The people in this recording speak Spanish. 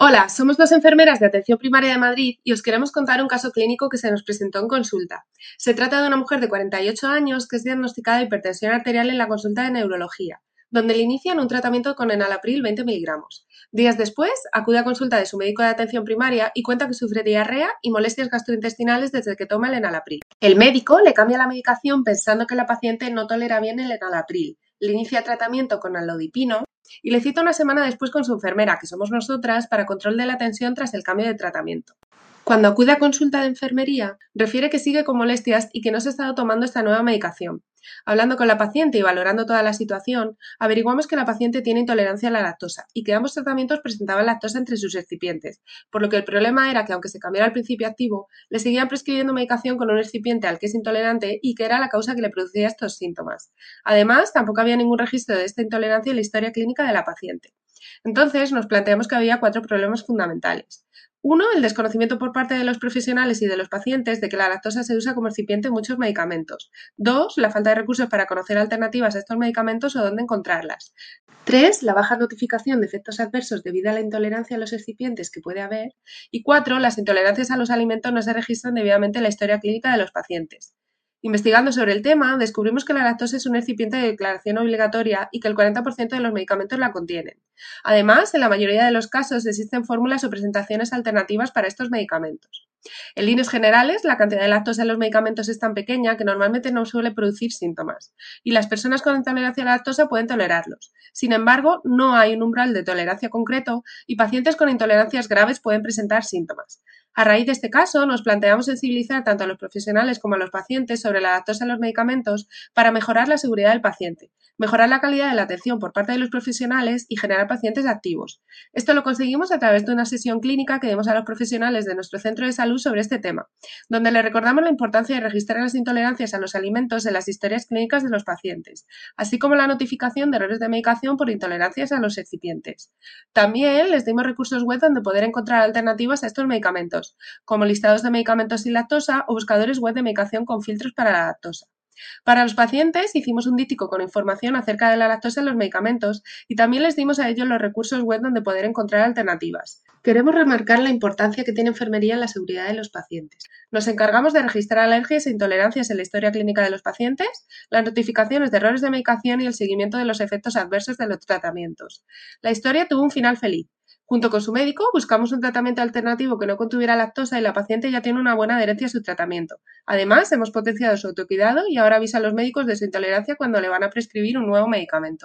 Hola, somos dos enfermeras de Atención Primaria de Madrid y os queremos contar un caso clínico que se nos presentó en consulta. Se trata de una mujer de 48 años que es diagnosticada de hipertensión arterial en la consulta de neurología, donde le inician un tratamiento con enalapril 20 miligramos. Días después, acude a consulta de su médico de atención primaria y cuenta que sufre diarrea y molestias gastrointestinales desde que toma el enalapril. El médico le cambia la medicación pensando que la paciente no tolera bien el enalapril. Le inicia tratamiento con alodipino y le cita una semana después con su enfermera, que somos nosotras, para control de la tensión tras el cambio de tratamiento. Cuando acude a consulta de enfermería, refiere que sigue con molestias y que no se ha estado tomando esta nueva medicación. Hablando con la paciente y valorando toda la situación, averiguamos que la paciente tiene intolerancia a la lactosa y que ambos tratamientos presentaban lactosa entre sus excipientes, por lo que el problema era que aunque se cambiara el principio activo, le seguían prescribiendo medicación con un excipiente al que es intolerante y que era la causa que le producía estos síntomas. Además, tampoco había ningún registro de esta intolerancia en la historia clínica de la paciente. Entonces, nos planteamos que había 4 problemas fundamentales. 1. El desconocimiento por parte de los profesionales y de los pacientes de que la lactosa se usa como excipiente en muchos medicamentos. 2. La falta de recursos para conocer alternativas a estos medicamentos o dónde encontrarlas. 3. La baja notificación de efectos adversos debido a la intolerancia a los excipientes que puede haber. Y 4. Las intolerancias a los alimentos no se registran debidamente en la historia clínica de los pacientes. Investigando sobre el tema, descubrimos que la lactosa es un excipiente de declaración obligatoria y que el 40% de los medicamentos la contienen. Además, en la mayoría de los casos existen fórmulas o presentaciones alternativas para estos medicamentos. En líneas generales, la cantidad de lactosa en los medicamentos es tan pequeña que normalmente no suele producir síntomas, y las personas con intolerancia a la lactosa pueden tolerarlos. Sin embargo, no hay un umbral de tolerancia concreto y pacientes con intolerancias graves pueden presentar síntomas. A raíz de este caso, nos planteamos sensibilizar tanto a los profesionales como a los pacientes sobre la lactosa en los medicamentos para mejorar la seguridad del paciente, mejorar la calidad de la atención por parte de los profesionales y generar pacientes activos. Esto lo conseguimos a través de una sesión clínica que dimos a los profesionales de nuestro centro de salud sobre este tema, donde le recordamos la importancia de registrar las intolerancias a los alimentos en las historias clínicas de los pacientes, así como la notificación de errores de medicación por intolerancias a los excipientes. También les dimos recursos web donde poder encontrar alternativas a estos medicamentos, como listados de medicamentos sin lactosa o buscadores web de medicación con filtros para la lactosa. Para los pacientes hicimos un díptico con información acerca de la lactosa en los medicamentos y también les dimos a ellos los recursos web donde poder encontrar alternativas. Queremos remarcar la importancia que tiene enfermería en la seguridad de los pacientes. Nos encargamos de registrar alergias e intolerancias en la historia clínica de los pacientes, las notificaciones de errores de medicación y el seguimiento de los efectos adversos de los tratamientos. La historia tuvo un final feliz. Junto con su médico, buscamos un tratamiento alternativo que no contuviera lactosa y la paciente ya tiene una buena adherencia a su tratamiento. Además, hemos potenciado su autocuidado y ahora avisa a los médicos de su intolerancia cuando le van a prescribir un nuevo medicamento.